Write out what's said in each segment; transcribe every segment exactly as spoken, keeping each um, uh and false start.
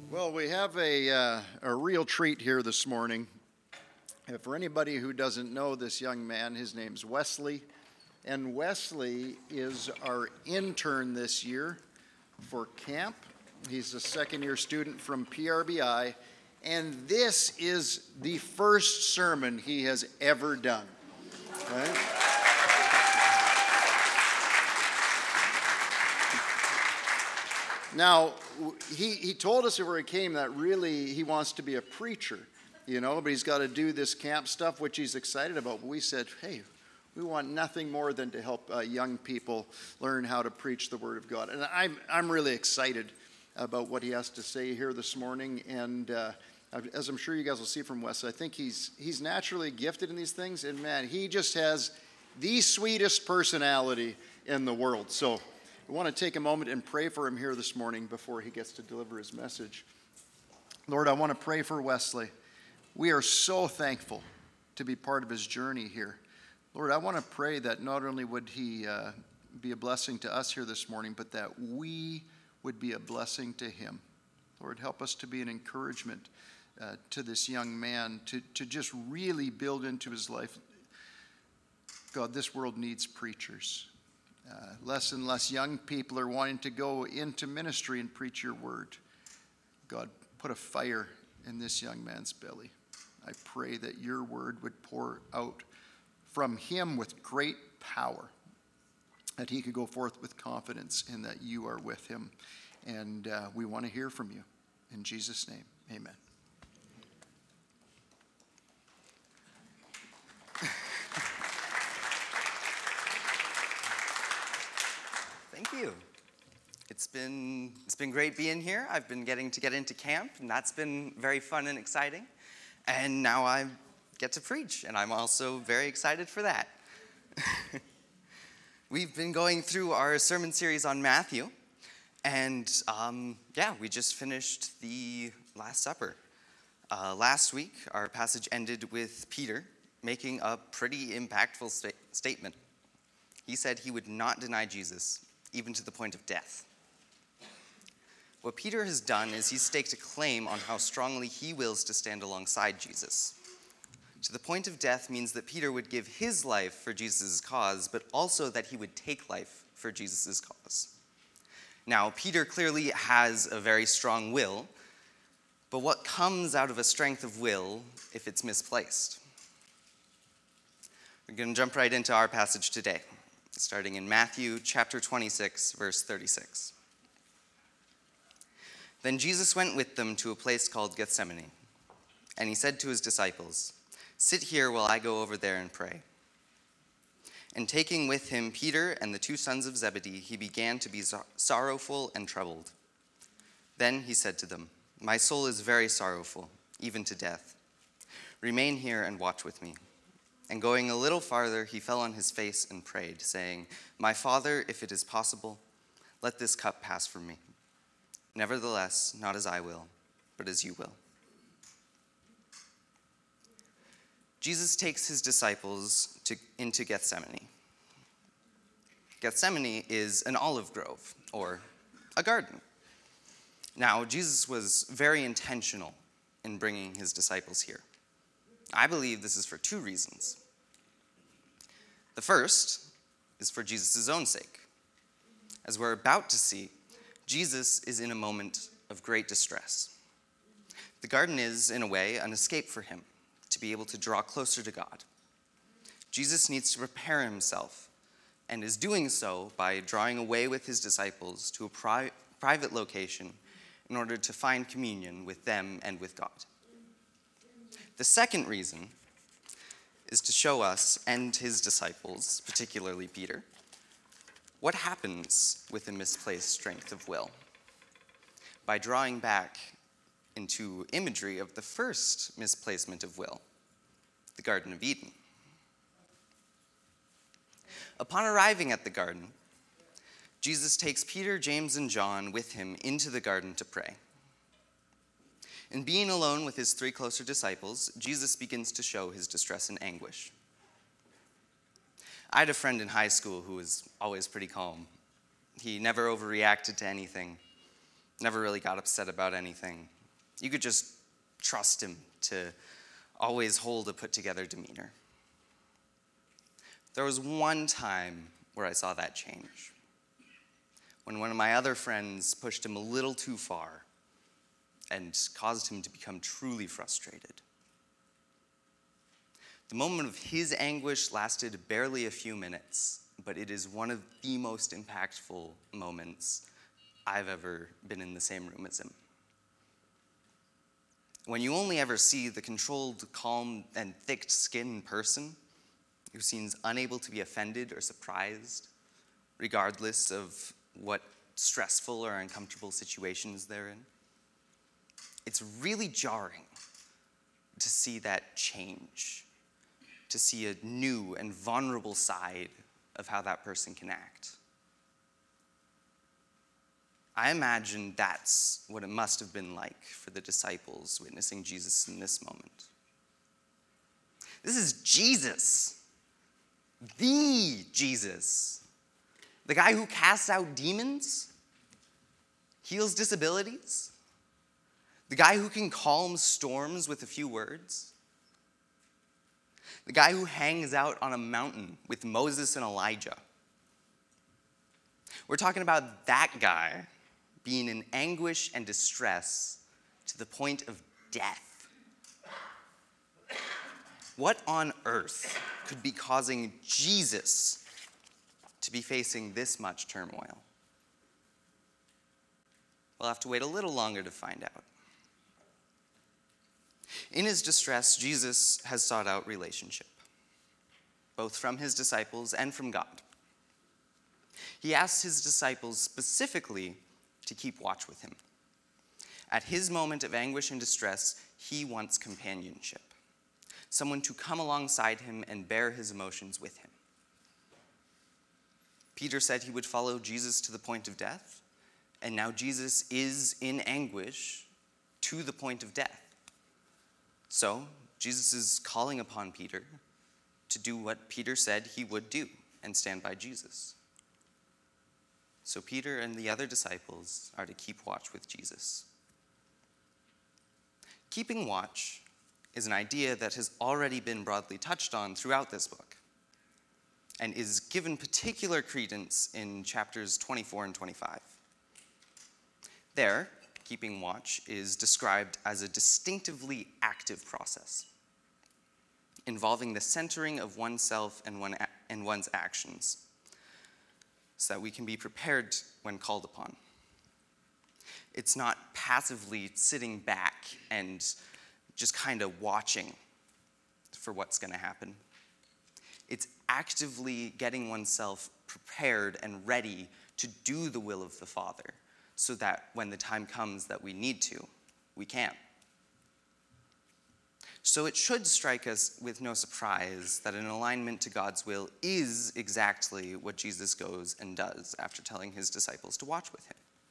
Well, we have a, uh, a real treat here this morning. Uh, For anybody who doesn't know this young man, his name's Wesley. And Wesley is our intern this year for camp. He's a second year student from P R B I. And this is the first sermon he has ever done. Right? Now, he, he told us before he came that really he wants to be a preacher, you know, but he's got to do this camp stuff, which he's excited about. But we said, hey, we want nothing more than to help uh, young people learn how to preach the Word of God. And I'm, I'm really excited about what he has to say here this morning. And uh, as I'm sure you guys will see from Wes, I think he's, he's naturally gifted in these things. And man, he just has the sweetest personality in the world. So we want to take a moment and pray for him here this morning before he gets to deliver his message. Lord, I want to pray for Wesley. We are so thankful to be part of his journey here. Lord, I want to pray that not only would he uh, be a blessing to us here this morning, but that we would be a blessing to him. Lord, help us to be an encouragement uh, to this young man, to, to just really build into his life. God, this world needs preachers. Uh, less and less young people are wanting to go into ministry and preach your word. God, put a fire in this young man's belly. I pray that your word would pour out from him with great power, that he could go forth with confidence in that you are with him. And uh, we want to hear from you. In Jesus' name, amen. Thank you. It's been it's been great being here. I've been getting to get into camp, and that's been very fun and exciting. And now I get to preach, and I'm also very excited for that. We've been going through our sermon series on Matthew, and um, yeah, we just finished the Last Supper. Uh, last week, our passage ended with Peter making a pretty impactful sta- statement. He said he would not deny Jesus, even to the point of death. What Peter has done is he's staked a claim on how strongly he wills to stand alongside Jesus. To the point of death means that Peter would give his life for Jesus' cause, but also that he would take life for Jesus' cause. Now, Peter clearly has a very strong will, but what comes out of a strength of will if it's misplaced? We're going to jump right into our passage today, starting in Matthew chapter twenty-six, verse thirty-six. Then Jesus went with them to a place called Gethsemane, and he said to his disciples, "Sit here while I go over there and pray." And taking with him Peter and the two sons of Zebedee, he began to be sorrowful and troubled. Then he said to them, "My soul is very sorrowful, even to death. Remain here and watch with me." And going a little farther, he fell on his face and prayed, saying, "My Father, if it is possible, let this cup pass from me. Nevertheless, not as I will, but as you will." Jesus takes his disciples to, into Gethsemane. Gethsemane is an olive grove, or a garden. Now, Jesus was very intentional in bringing his disciples here. I believe this is for two reasons. The first is for Jesus' own sake. As we're about to see, Jesus is in a moment of great distress. The garden is, in a way, an escape for him to be able to draw closer to God. Jesus needs to prepare himself, and is doing so by drawing away with his disciples to a pri- private location in order to find communion with them and with God. The second reason is to show us and his disciples, particularly Peter, what happens with a misplaced strength of will. By drawing back into imagery of the first misplacement of will, the Garden of Eden. Upon arriving at the garden, Jesus takes Peter, James, and John with him into the garden to pray. In being alone with his three closer disciples, Jesus begins to show his distress and anguish. I had a friend in high school who was always pretty calm. He never overreacted to anything, never really got upset about anything. You could just trust him to always hold a put-together demeanor. There was one time where I saw that change, when one of my other friends pushed him a little too far and caused him to become truly frustrated. The moment of his anguish lasted barely a few minutes, but it is one of the most impactful moments I've ever been in the same room as him. When you only ever see the controlled, calm, and thick-skinned person who seems unable to be offended or surprised, regardless of what stressful or uncomfortable situations they're in, it's really jarring to see that change, to see a new and vulnerable side of how that person can act. I imagine that's what it must have been like for the disciples witnessing Jesus in this moment. This is Jesus, the Jesus, the guy who casts out demons, heals disabilities, the guy who can calm storms with a few words, the guy who hangs out on a mountain with Moses and Elijah. We're talking about that guy being in anguish and distress to the point of death. What on earth could be causing Jesus to be facing this much turmoil? We'll have to wait a little longer to find out. In his distress, Jesus has sought out relationship, both from his disciples and from God. He asks his disciples specifically to keep watch with him. At his moment of anguish and distress, he wants companionship, someone to come alongside him and bear his emotions with him. Peter said he would follow Jesus to the point of death, and now Jesus is in anguish to the point of death. So, Jesus is calling upon Peter to do what Peter said he would do and stand by Jesus. So Peter and the other disciples are to keep watch with Jesus. Keeping watch is an idea that has already been broadly touched on throughout this book and is given particular credence in chapters twenty-four and twenty-five. There, keeping watch is described as a distinctively active process involving the centering of oneself and, one, and one's actions, so that we can be prepared when called upon. It's not passively sitting back and just kind of watching for what's going to happen. It's actively getting oneself prepared and ready to do the will of the Father, so that when the time comes that we need to, we can. So it should strike us with no surprise that an alignment to God's will is exactly what Jesus goes and does after telling his disciples to watch with him.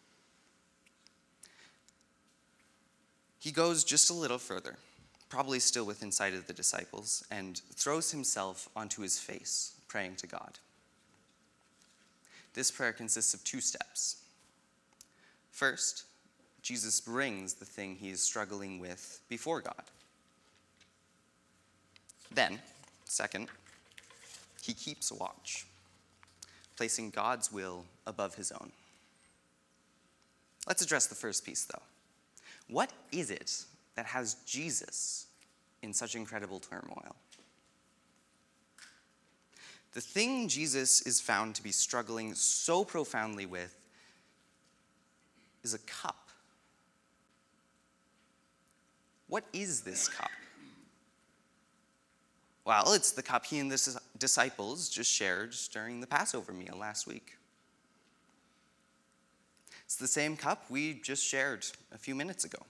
He goes just a little further, probably still within sight of the disciples, and throws himself onto his face, praying to God. This prayer consists of two steps. First, Jesus brings the thing he is struggling with before God. Then, second, he keeps watch, placing God's will above his own. Let's address the first piece, though. What is it that has Jesus in such incredible turmoil? The thing Jesus is found to be struggling so profoundly with is a cup. What is this cup? Well, it's the cup he and the disciples just shared during the Passover meal last week. It's the same cup we just shared a few minutes ago.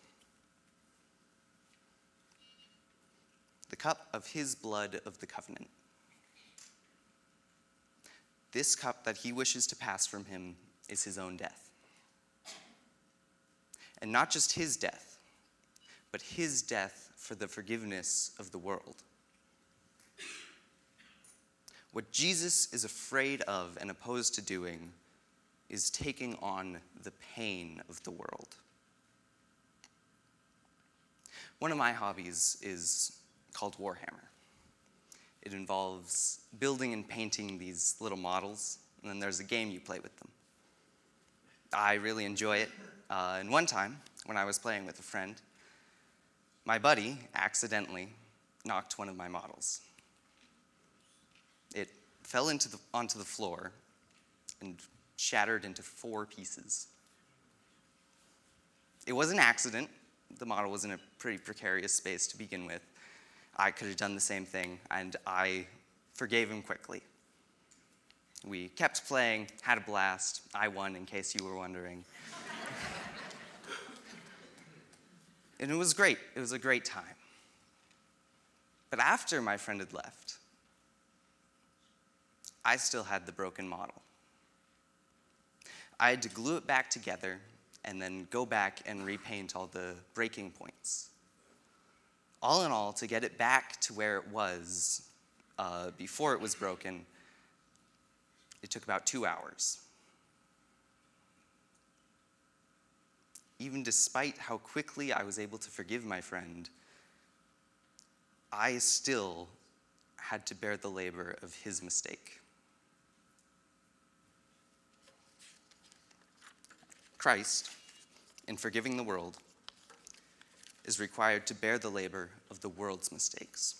The cup of his blood of the covenant. This cup that he wishes to pass from him is his own death. And not just his death, but his death for the forgiveness of the world. What Jesus is afraid of and opposed to doing is taking on the pain of the world. One of my hobbies is called Warhammer. It involves building and painting these little models, and then there's a game you play with them. I really enjoy it, uh, and one time, when I was playing with a friend, my buddy accidentally knocked one of my models. It fell into the, onto the floor and shattered into four pieces. It was an accident. The model was in a pretty precarious space to begin with. I could have done the same thing, and I forgave him quickly. We kept playing, had a blast. I won, in case you were wondering. And it was great. It was a great time. But after my friend had left, I still had the broken model. I had to glue it back together and then go back and repaint all the breaking points. All in all, to get it back to where it was uh, before it was broken, it took about two hours. Even despite how quickly I was able to forgive my friend, I still had to bear the labor of his mistake. Christ, in forgiving the world, is required to bear the labor of the world's mistakes.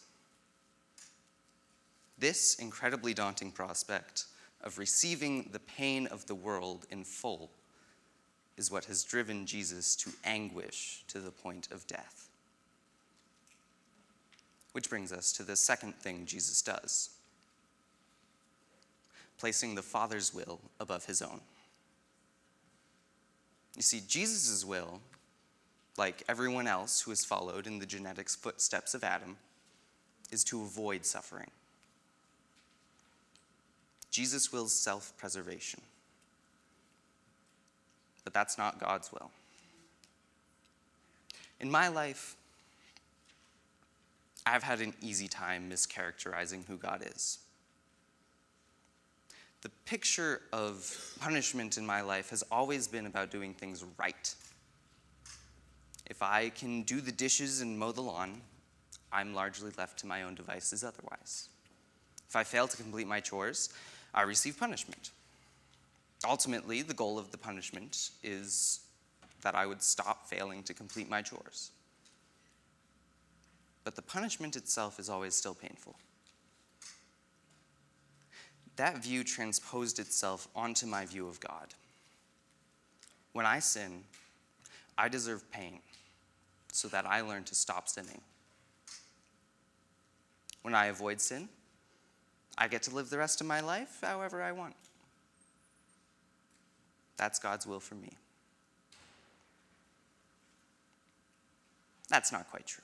This incredibly daunting prospect of receiving the pain of the world in full is what has driven Jesus to anguish to the point of death. Which brings us to the second thing Jesus does, placing the Father's will above his own. You see, Jesus' will, like everyone else who has followed in the genetic footsteps of Adam, is to avoid suffering. Jesus wills self-preservation. But that's not God's will. In my life, I've had an easy time mischaracterizing who God is. The picture of punishment in my life has always been about doing things right. If I can do the dishes and mow the lawn, I'm largely left to my own devices otherwise. If I fail to complete my chores, I receive punishment. Ultimately, the goal of the punishment is that I would stop failing to complete my chores. But the punishment itself is always still painful. That view transposed itself onto my view of God. When I sin, I deserve pain so that I learn to stop sinning. When I avoid sin, I get to live the rest of my life however I want. That's God's will for me. That's not quite true.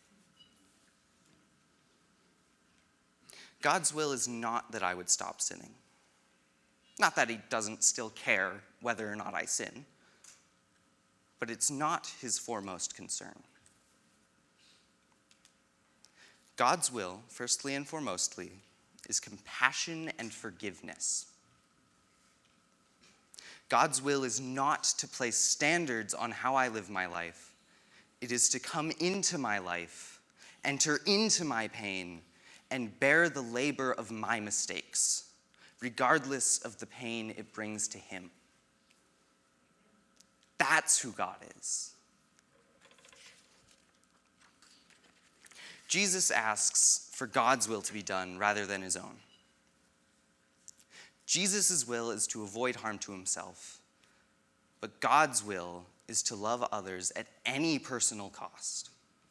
God's will is not that I would stop sinning. Not that he doesn't still care whether or not I sin, but it's not his foremost concern. God's will, firstly and foremostly, is compassion and forgiveness. God's will is not to place standards on how I live my life. It is to come into my life, enter into my pain, and bear the labor of my mistakes, regardless of the pain it brings to him. That's who God is. Jesus asks for God's will to be done rather than his own. Jesus' will is to avoid harm to himself, but God's will is to love others at any personal cost.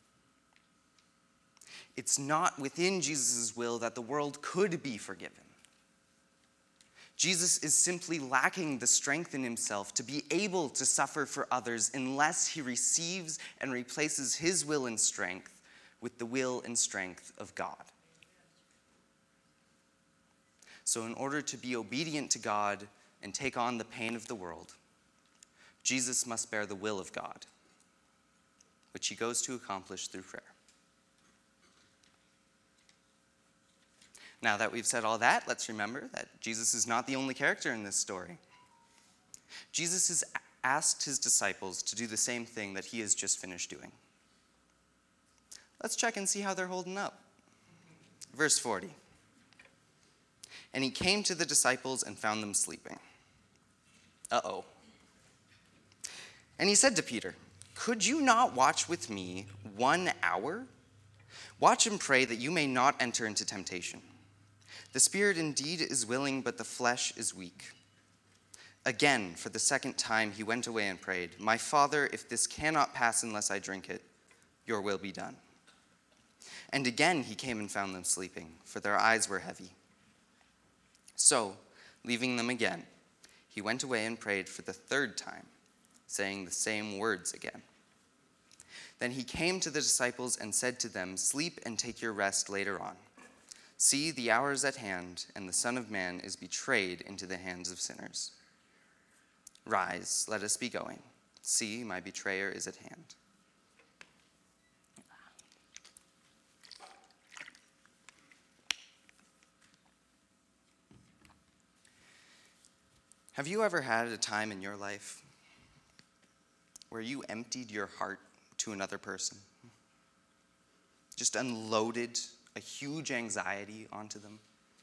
It's not within Jesus' will that the world could be forgiven. Jesus is simply lacking the strength in himself to be able to suffer for others unless he receives and replaces his will and strength with the will and strength of God. So in order to be obedient to God and take on the pain of the world, Jesus must bear the will of God, which he goes to accomplish through prayer. Now that we've said all that, let's remember that Jesus is not the only character in this story. Jesus has asked his disciples to do the same thing that he has just finished doing. Let's check and see how they're holding up. Verse forty. And he came to the disciples and found them sleeping. Uh-oh. And he said to Peter, could you not watch with me one hour? Watch and pray that you may not enter into temptation. The spirit indeed is willing, but the flesh is weak. Again, for the second time, he went away and prayed, my Father, if this cannot pass unless I drink it, your will be done. And again he came and found them sleeping, for their eyes were heavy. So, leaving them again, he went away and prayed for the third time, saying the same words again. Then he came to the disciples and said to them, sleep and take your rest later on. See, the hour is at hand, and the Son of Man is betrayed into the hands of sinners. Rise, let us be going. See, my betrayer is at hand. Have you ever had a time in your life where you emptied your heart to another person? Just unloaded a huge anxiety onto them?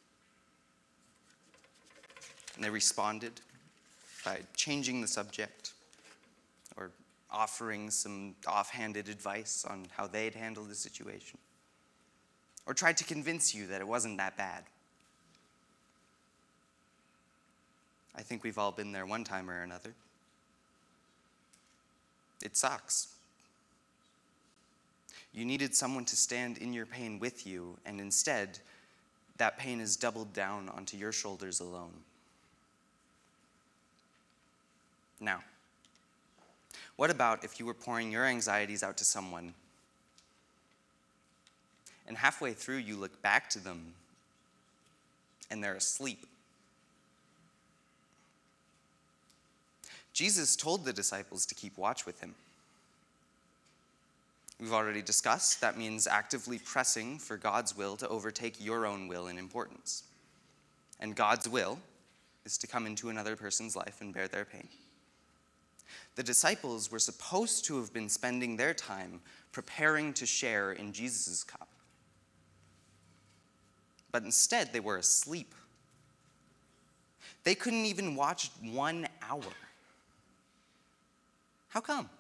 And they responded by changing the subject or offering some offhanded advice on how they'd handle the situation, or tried to convince you that it wasn't that bad. I think we've all been there one time or another. It sucks. You needed someone to stand in your pain with you, and instead, that pain is doubled down onto your shoulders alone. Now, what about if you were pouring your anxieties out to someone, and halfway through you look back to them, and they're asleep? Jesus told the disciples to keep watch with him. We've already discussed that means actively pressing for God's will to overtake your own will in importance. And God's will is to come into another person's life and bear their pain. The disciples were supposed to have been spending their time preparing to share in Jesus' cup. But instead, they were asleep. They couldn't even watch one hour. How come?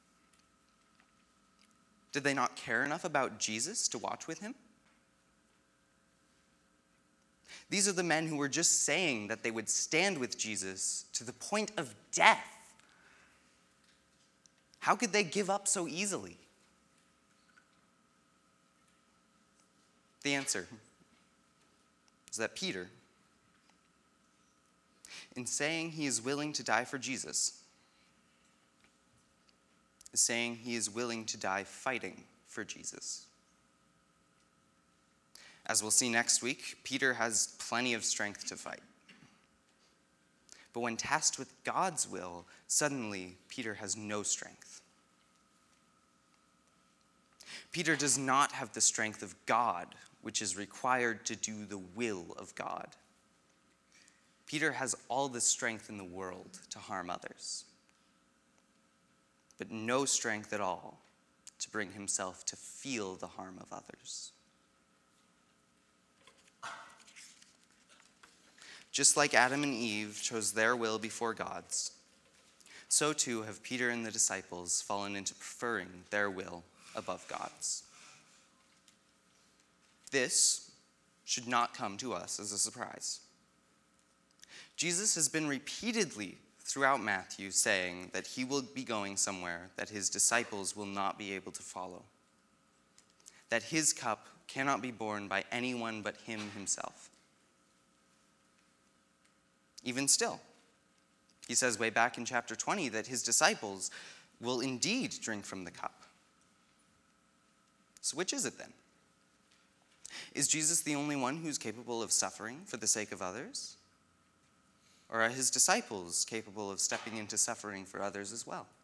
Did they not care enough about Jesus to watch with him? These are the men who were just saying that they would stand with Jesus to the point of death. How could they give up so easily? The answer is that Peter, in saying he is willing to die for Jesus, is saying he is willing to die fighting for Jesus. As we'll see next week, Peter has plenty of strength to fight. But when tasked with God's will, suddenly Peter has no strength. Peter does not have the strength of God, which is required to do the will of God. Peter has all the strength in the world to harm others, but no strength at all to bring himself to feel the harm of others. Just like Adam and Eve chose their will before God's, so too have Peter and the disciples fallen into preferring their will above God's. This should not come to us as a surprise. Jesus has been repeatedly throughout Matthew saying that he will be going somewhere that his disciples will not be able to follow, that his cup cannot be borne by anyone but him himself. Even still, he says way back in chapter twenty that his disciples will indeed drink from the cup. So which is it then? Is Jesus the only one who's capable of suffering for the sake of others? Or are his disciples capable of stepping into suffering for others as well?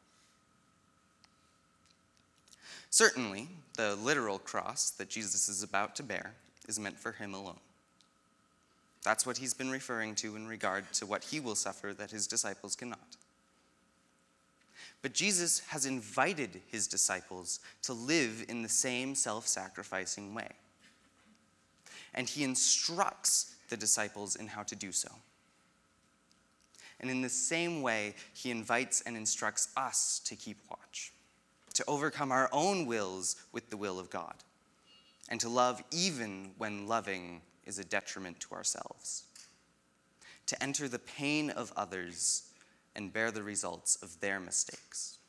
Certainly, the literal cross that Jesus is about to bear is meant for him alone. That's what he's been referring to in regard to what he will suffer that his disciples cannot. But Jesus has invited his disciples to live in the same self-sacrificing way. And he instructs the disciples in how to do so. And in the same way, he invites and instructs us to keep watch, to overcome our own wills with the will of God, and to love even when loving is a detriment to ourselves, to enter the pain of others and bear the results of their mistakes.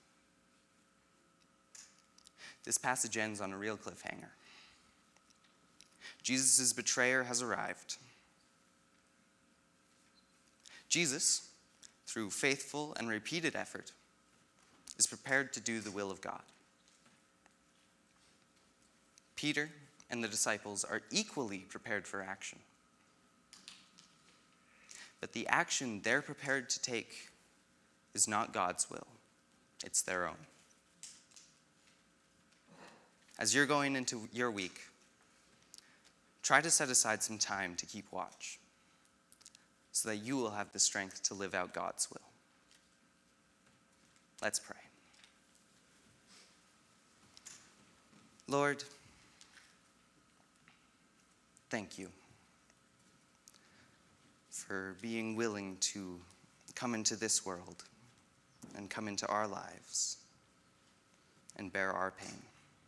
This passage ends on a real cliffhanger. Jesus' betrayer has arrived. Jesus, through faithful and repeated effort, is prepared to do the will of God. Peter and the disciples are equally prepared for action. But the action they're prepared to take is not God's will, it's their own. As you're going into your week, try to set aside some time to keep watch, so that you will have the strength to live out God's will. Let's pray. Lord, thank you for being willing to come into this world and come into our lives and bear our pain.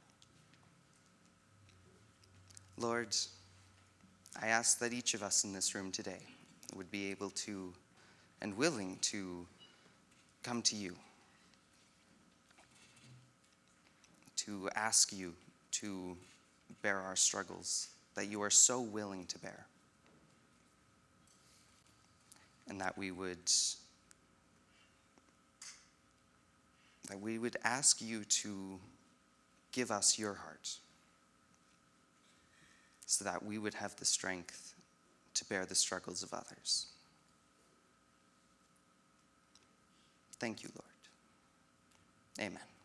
Lord, I ask that each of us in this room today would be able to and willing to come to you, to ask you to bear our struggles that you are so willing to bear, and that we would that we would ask you to give us your heart, so that we would have the strength to bear the struggles of others. Thank you, Lord. Amen.